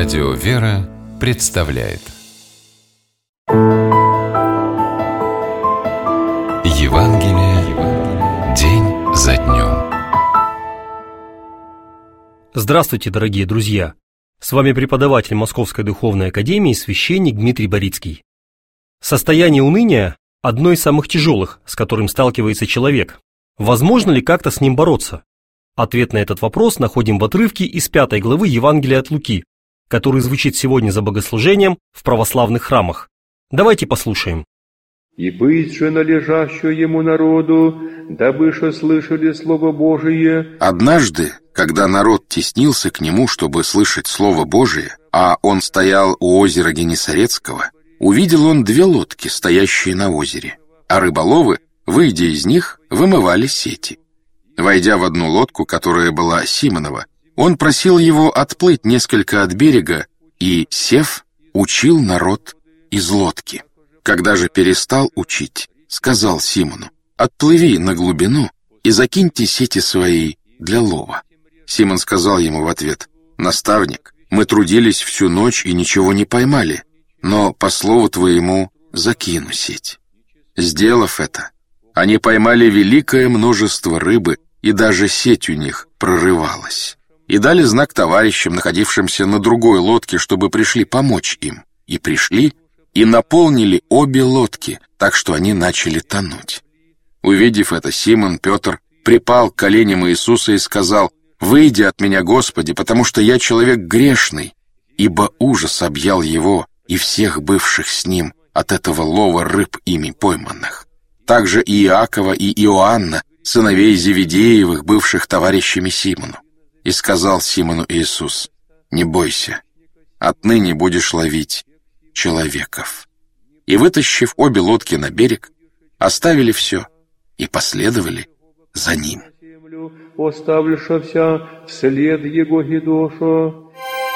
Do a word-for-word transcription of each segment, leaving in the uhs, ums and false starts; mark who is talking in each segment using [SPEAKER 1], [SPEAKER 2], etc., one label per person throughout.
[SPEAKER 1] Радио «Вера» представляет Евангелие день за днем.
[SPEAKER 2] Здравствуйте, дорогие друзья! С вами преподаватель Московской Духовной Академии, священник Дмитрий Борицкий. Состояние уныния – одно из самых тяжелых, с которым сталкивается человек. Возможно ли как-то с ним бороться? Ответ на этот вопрос находим в отрывке из пятой главы Евангелия от Луки, который звучит сегодня за богослужением в православных храмах. Давайте послушаем.
[SPEAKER 3] «И быть же належащую ему народу, дабы шо слышали Слово Божие».
[SPEAKER 4] Однажды, когда народ теснился к нему, чтобы слышать Слово Божие, а он стоял у озера Генесарецкого, увидел он две лодки, стоящие на озере, а рыболовы, выйдя из них, вымывали сети. Войдя в одну лодку, которая была Симонова, он просил его отплыть несколько от берега и, сев, учил народ из лодки. Когда же перестал учить, сказал Симону: «Отплыви на глубину и закиньте сети свои для лова». Симон сказал ему в ответ: «Наставник, мы трудились всю ночь и ничего не поймали, но по слову твоему закину сеть». Сделав это, они поймали великое множество рыбы, и даже сеть у них прорывалась. И дали знак товарищам, находившимся на другой лодке, чтобы пришли помочь им. И пришли, и наполнили обе лодки, так что они начали тонуть. Увидев это, Симон Петр припал к коленям Иисуса и сказал: «Выйди от меня, Господи, потому что я человек грешный». Ибо ужас объял его и всех бывших с ним от этого лова рыб ими пойманных. Также и Иакова, и Иоанна, сыновей Зеведеевых, бывших товарищами Симону. И сказал Симону Иисус: «Не бойся, отныне будешь ловить человеков». И, вытащив обе лодки на берег, оставили все и последовали за ним.
[SPEAKER 3] Оставившися вслед его гидоша.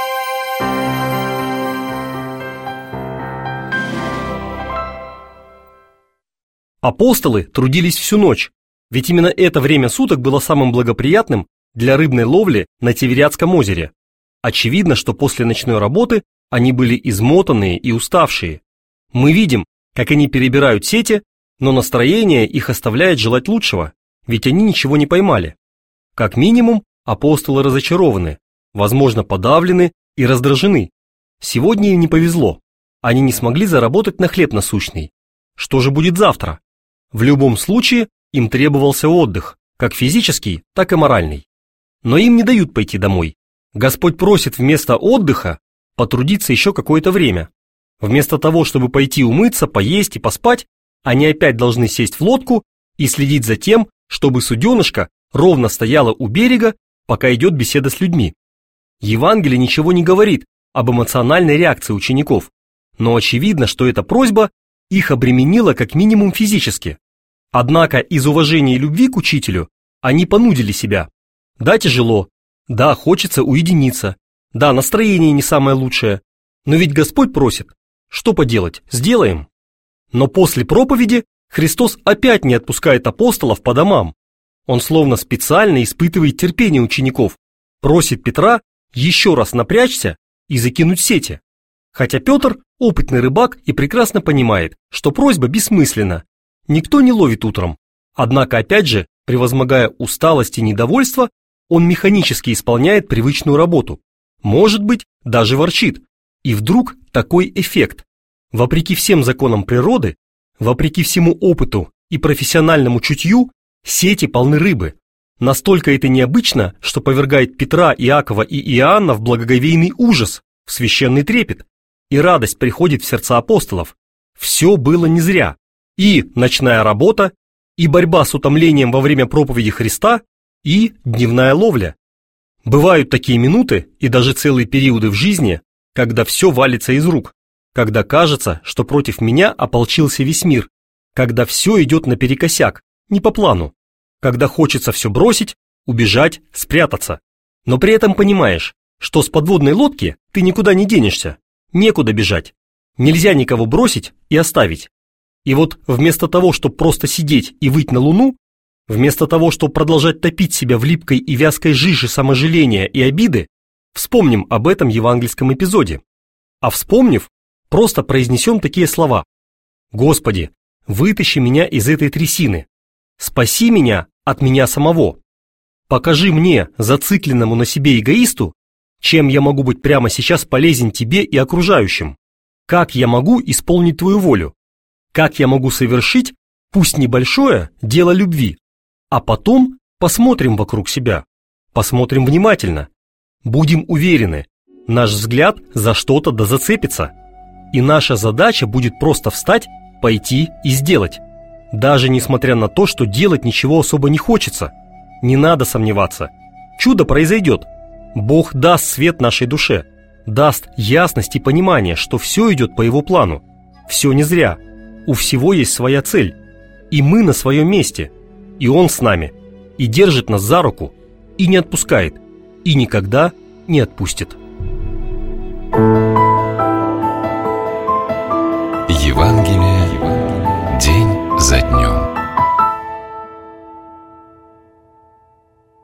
[SPEAKER 2] Апостолы трудились всю ночь, ведь именно это время суток было самым благоприятным для рыбной ловли на Тивериадском озере. Очевидно, что после ночной работы они были измотанные и уставшие. Мы видим, как они перебирают сети, но настроение их оставляет желать лучшего, ведь они ничего не поймали. Как минимум, апостолы разочарованы, возможно, подавлены и раздражены. Сегодня им не повезло, они не смогли заработать на хлеб насущный. Что же будет завтра? В любом случае, им требовался отдых, как физический, так и моральный. Но им не дают пойти домой. Господь просит вместо отдыха потрудиться еще какое-то время. Вместо того, чтобы пойти умыться, поесть и поспать, они опять должны сесть в лодку и следить за тем, чтобы суденышко ровно стояло у берега, пока идет беседа с людьми. Евангелие ничего не говорит об эмоциональной реакции учеников, но очевидно, что эта просьба их обременила как минимум физически. Однако из уважения и любви к учителю они понудили себя. Да, тяжело, да, хочется уединиться, да, настроение не самое лучшее, но ведь Господь просит. Что поделать, сделаем. Но после проповеди Христос опять не отпускает апостолов по домам. Он словно специально испытывает терпение учеников, просит Петра еще раз напрячься и закинуть сети. Хотя Петр опытный рыбак и прекрасно понимает, что просьба бессмысленна. Никто не ловит утром. Однако, опять же, превозмогая усталость и недовольство, он механически исполняет привычную работу. Может быть, даже ворчит. И вдруг такой эффект. Вопреки всем законам природы, вопреки всему опыту и профессиональному чутью, сети полны рыбы. Настолько это необычно, что повергает Петра, Иакова и Иоанна в благоговейный ужас, в священный трепет. И радость приходит в сердца апостолов. Все было не зря. И ночная работа, и борьба с утомлением во время проповеди Христа, и дневная ловля. Бывают такие минуты и даже целые периоды в жизни, когда все валится из рук, когда кажется, что против меня ополчился весь мир, когда все идет наперекосяк, не по плану, когда хочется все бросить, убежать, спрятаться. Но при этом понимаешь, что с подводной лодки ты никуда не денешься, некуда бежать, нельзя никого бросить и оставить. И вот вместо того, чтобы просто сидеть и выть на луну, вместо того, чтобы продолжать топить себя в липкой и вязкой жиже саможаления и обиды, Вспомним об этом евангельском эпизоде. А вспомнив, просто произнесем такие слова: «Господи, вытащи меня из этой трясины, спаси меня от меня самого. Покажи мне, зацикленному на себе эгоисту, чем я могу быть прямо сейчас полезен тебе и окружающим, как я могу исполнить твою волю, как я могу совершить, пусть небольшое, дело любви, а потом посмотрим вокруг себя, посмотрим внимательно, будем уверены, наш взгляд за что-то да зацепится, и наша задача будет просто встать, пойти и сделать, даже несмотря на то, что делать ничего особо не хочется. Не надо сомневаться, чудо произойдет. Бог даст свет нашей душе, даст ясность и понимание, что все идет по Его плану. Все не зря, у всего есть своя цель, и мы на своем месте, и Он с нами, и держит нас за руку, и не отпускает, и никогда не отпустит.